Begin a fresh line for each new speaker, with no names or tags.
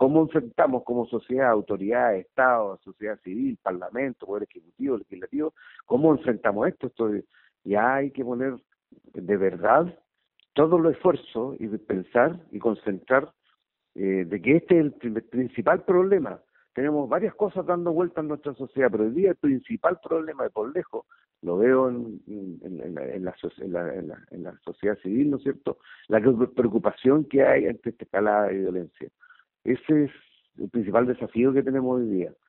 cómo enfrentamos como sociedad, autoridades, Estado, sociedad civil, Parlamento, Poder Ejecutivo, Legislativo, cómo enfrentamos esto. Ya hay que poner de verdad todo el esfuerzo y de pensar y concentrar de que este es el principal problema. Tenemos varias cosas dando vueltas en nuestra sociedad, pero hoy día el principal problema de por lejos, lo veo en la sociedad civil, ¿no es cierto? La preocupación que hay ante esta escalada de violencia. Ese es el principal desafío que tenemos hoy día.